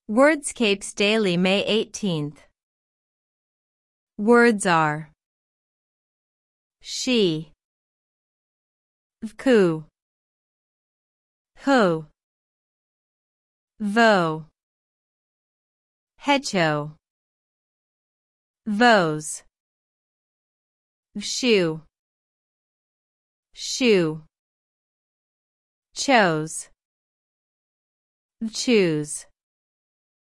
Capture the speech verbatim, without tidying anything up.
Wordscapes Daily, May eighteenth. Words are she, vku, ho, vo, hecho, vose, vshu, shu, chose, vchoose.